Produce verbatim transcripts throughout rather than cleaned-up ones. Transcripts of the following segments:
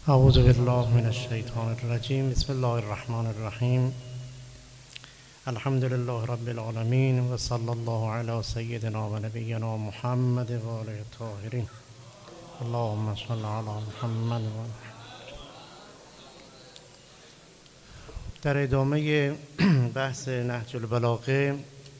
اعوذ بالله من الشیطان الرجیم. بسم الله الرحمن الرحیم. الحمد لله رب العالمین و صلی الله علی سیدنا و نبینا محمد و آله الطاهرین. اللهم صل علی محمد و در ادامه بحث نهج البلاغه،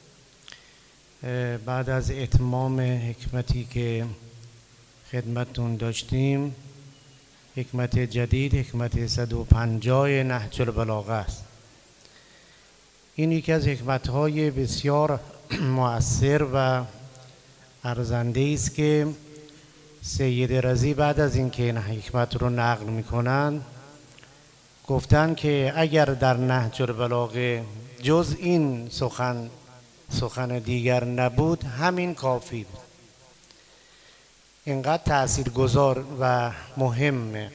بعد از اتمام حکمتی که خدمتتون داشتیم، حکمت جدید، حکمت صد و پنجاه نهج البلاغه است. این یکی از حکمت‌های بسیار مؤثر و ارزنده است که سید رضی بعد از اینکه این حکمت رو نقل می‌کنند گفتن که اگر در نهج البلاغه جز این سخن سخن دیگر نبود همین کافی بود. اینقدر تأثیرگذار و مهمه.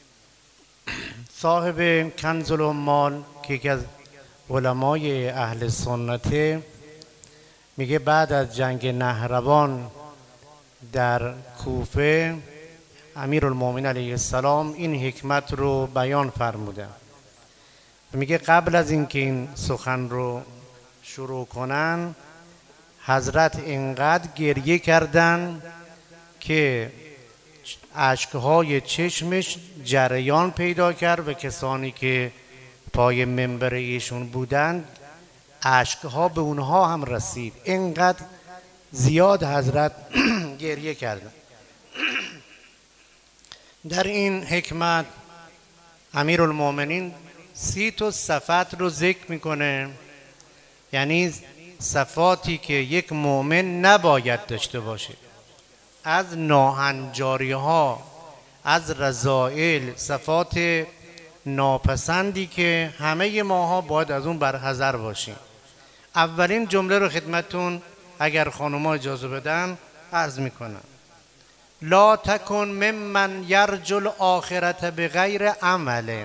صاحب کنز العمال که یکی از علمای اهل سنته میگه بعد از جنگ نهروان در کوفه امیرالمومنین علیه السلام این حکمت رو بیان فرمودن. میگه قبل از اینکه این سخن رو شروع کنن حضرت اینقدر گریه کردن که اشکهای چشمش جریان پیدا کرد و کسانی که پای منبر ایشون بودند اشکها به اونها هم رسید. اینقدر زیاد حضرت گریه کردن. در این حکمت امیرالمومنین سی تا صفت رو ذکر میکنه، یعنی صفاتی که یک مؤمن نباید داشته باشه، از ناهنجاری ها، از رذائل، صفات ناپسندی که همه ماها باید از اون برحذر باشیم. اولین جمله رو خدمتون اگر خانوما اجازه بدن عرض میکنم: لا تکن ممن یرجو الاخرة بغیر عمل.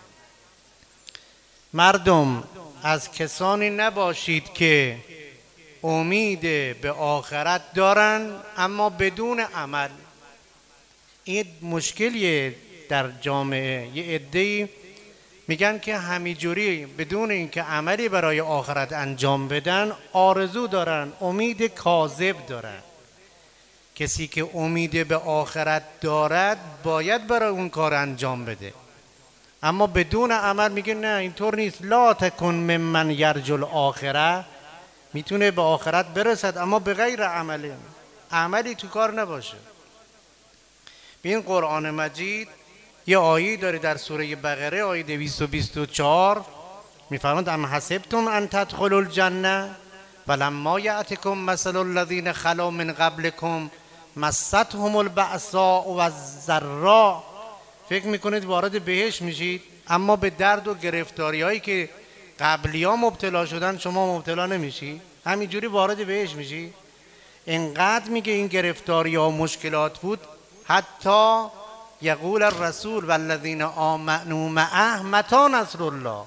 مردم از کسانی نباشید که امید به آخرت دارن اما بدون عمل. این مشکلیه در جامعه. یه عده‌ای میگن که همینجوری بدون اینکه عملی برای آخرت انجام بدن آرزو دارن، امید کاذب دارن. کسی که امید به آخرت دارد باید برای اون کار انجام بده، اما بدون عمل میگه نه اینطور نیست. لا تکن ممن یرجو الاخره، میتونه به آخرت برسد اما به غیر عمله، عملی تو کار نباشه. این قرآن مجید یه آیه داره در سوره بقره، آیه دویست و بیست و چهار میفرماید: ام حسبتم ان تدخلوا الجنه ولما یأتکم مثل الذین خلوا من قبلکم مستهم البأساء والضراء. فکر میکنید وارد بهشت میشید اما به درد و گرفتاری هایی که قبلی ها مبتلا شدن شما مبتلا نمیشی، همینجوری وارد بهش میشی. اینقدر میگه این گرفتاری ها و مشکلات بود حتی یقول الرسول والذین آمنوا معه متی نصر الله.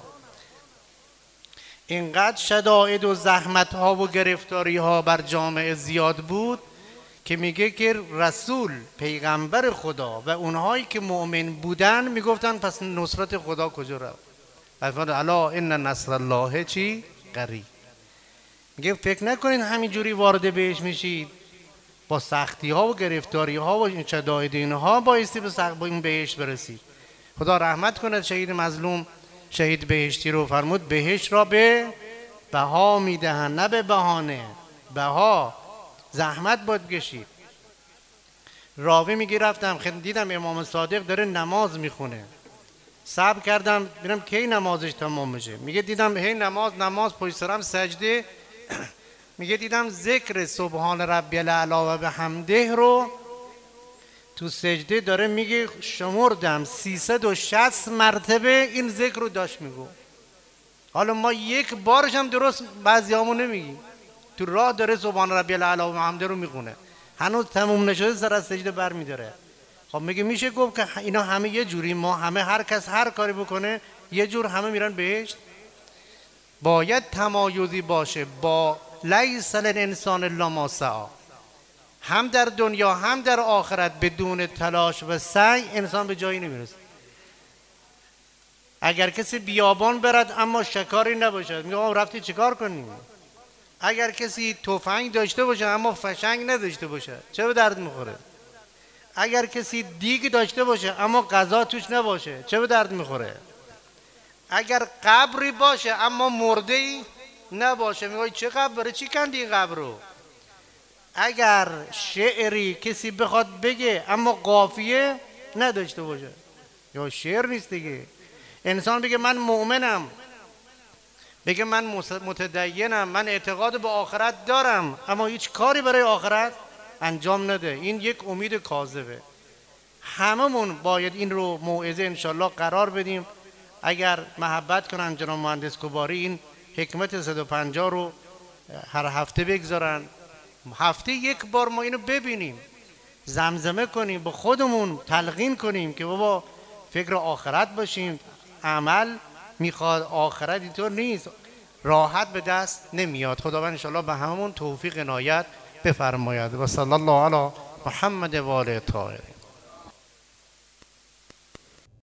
اینقدر شدائد و زحمت ها و گرفتاری ها بر جامعه زیاد بود که میگه که رسول پیغمبر خدا و اونهایی که مؤمن بودن میگفتن پس نصرت خدا کجا رفت؟ فرمود الا ان نصر الله چی؟ قریب. میگه فکر نکنین همینجوری وارد بهش میشید با سختی ها و گرفتاری ها و این شدائد اینها بایستی به سخت با این بهش برسید. خدا رحمت کند شهید مظلوم شهید بهشتی رو. فرمود بهش را به بها میدهن، نه به بهانه، بها. زحمت باید کشید. راوی میگه رفتم خدمت دیدم امام صادق داره نماز میخونه، صبر کردم ببینم کی نمازش تمام میشه. میگه دیدم هی نماز نماز پشت سرم سجده میگه دیدم ذکر سبحان ربی الاعلی و بحمده رو تو سجده داره میگه شمردم سیصد و شصت مرتبه این ذکر رو داشت میگو. حالا ما یک بارش هم درست بعضیامون نمیگیم، تو راه داره سبحان ربی الاعلی و بحمده رو میخونه، هنوز تموم نشده سر از سجده بر میداره. خب میگه میشه گفت که اینا همه یه جوری، ما همه هر کس هر کاری بکنه یه جور همه میرن بهشت؟ باید تمایزی باشه با لیس للانسان الا ما سعی. هم در دنیا هم در آخرت بدون تلاش و سعی انسان به جایی نمیرسه. اگر کسی بیابان برد اما شکاری نباشد، میگه آقا رفتی چیکار کنی؟ اگر کسی تفنگ داشته باشه اما فشنگ نداشته باشه چه به درد میخوره؟ اگر کسی دیگ داشته باشه اما غذا توش نباشه چه به درد میخوره؟ اگر قبری باشه اما مرده ای نباشه، میگه چه قبره، چی کندی این قبر رو؟ اگر شعری کسی بخواد بگه اما قافیه نداشته باشه، یا شعر نیست دیگه. انسان بگه من مؤمنم، بگه من متدینم، من اعتقاد به آخرت دارم، اما هیچ کاری برای آخرت انجام نده، این یک امید کاذبه. هممون باید این رو موعظه انشالله قرار بدیم. اگر محبت کنن جناب مهندس کباری این حکمت صد و پنجاه رو هر هفته بگذارن، هفته یک بار ما اینو ببینیم، زمزمه کنیم، به خودمون تلقین کنیم که بابا فکر آخرت باشیم. عمل میخواد، آخرت اینطور نیست، راحت به دست نمیاد. خداوند انشالله به هممون توفیق عنایت بفرماید. و صلی الله علی محمد و آله الطاهرین.